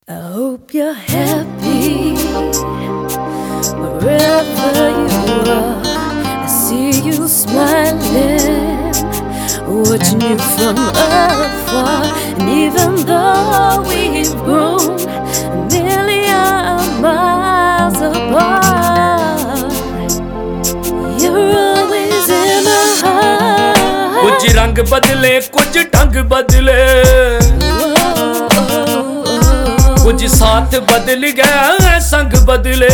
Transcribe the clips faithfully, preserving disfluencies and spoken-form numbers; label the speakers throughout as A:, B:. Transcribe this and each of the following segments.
A: I hope you're happy wherever you are. I see you smiling, watching you from afar. And even though we've grown a million miles apart, you're always in my heart.
B: कुछ रंग बदले कुछ ढंग बदले, कुछ साथ बदल गया संग बदले।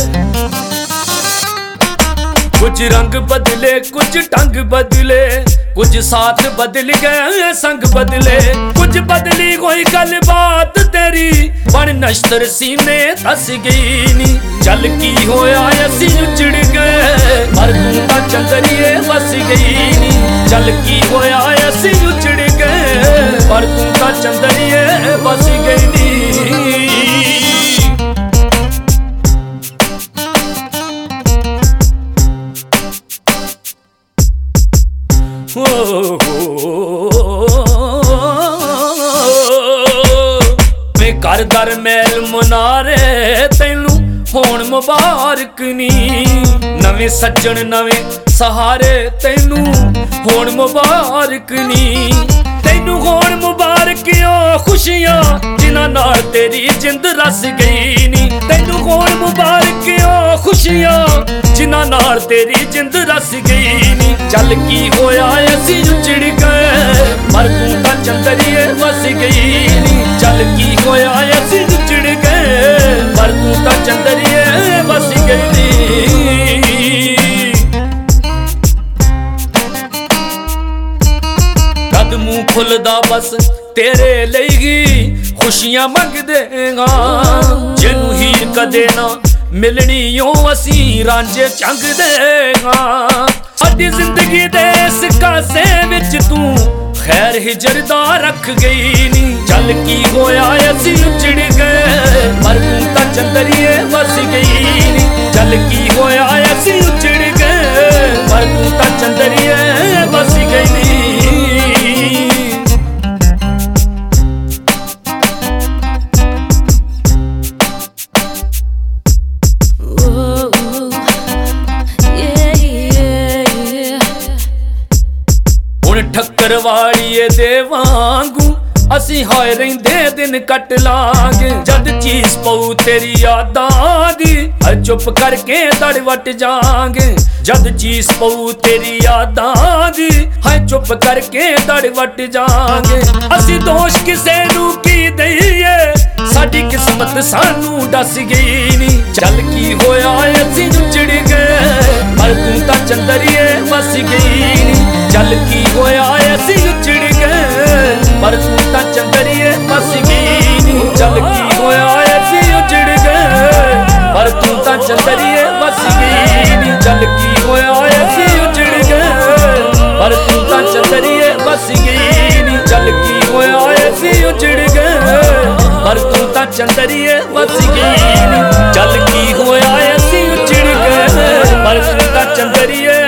B: कुछ रंग बदले कुछ ढंग बदले, कुछ साथ बदल गया संग बदले। कुछ बदली कोई गल बात तेरी बन नश्तर सीने धस गई नी। चल की होया असी उजड़ गए पर तू तां चंदरिए बस गई नी। चल की होया असी उजड़ गए पर तू तां चंदरिए बस गई नी। मैं घर दर मैल मनारे तैनू होण मुबारक नी। नवे सज्जन नवे सहारे तैनू होण मुबारक नी। तैनू होण मुबारक ओ खुशियां जिन्हां नाल तेरी जिंद रस गई नी। तैनू होण मुबारक ओ खुशियां जिन्हां नाल तेरी जिंद रस गई नी। चल की होया असी उजड़ गए पर तू तां चंदरिए बस गई नी। चल की होया असी उजड़ गए पर तू तां चंदरिए बस गई नी। कद मुंह खुलदा बस तेरे लईगी खुशियां मंग देगा। जिन्नू हीर कदे ना मिलनी ओ असी रांझे चंग देगा। साडी जिंदगी दे इस कासे विच तू खैर हिजर दा रख गई नी। चल की होया असी उजड़ गए पर तू तां चंदरिए बस गई नी। चल की होया असी उजड़ गए पर तू तां चंदरिए बस गई नी। ठक्कर वालिए दे वांगू असी हाय रहिंदे दिन कट लांगे। जद चीज पऊ तेरी यादां दी चुप करके दड़ वट जांगे। जद चीज पऊ तेरी यादां दी हाय चुप करके दड़ वट जांगे। असी दोष किसे नू की दईए साडी किस्मत सानू दस गई नी। चल की होया असी उजड़ गए पर तू तां चंदरिए बस गई नी। चल की होया असी उजड़ गए पर तू तां चंदरिए बस गई नी। चल की होया असी उजड़ गए पर तू तां चंदरिए बस गई नी। चल की होया असी उजड़ गए पर तू तां चंदरिए बस गई नी। चल की होया असी उजड़ गए पर तू तां चंदरिए बस गई नी। चल की होया असी उजड़ गए पर तू तां चंदरिए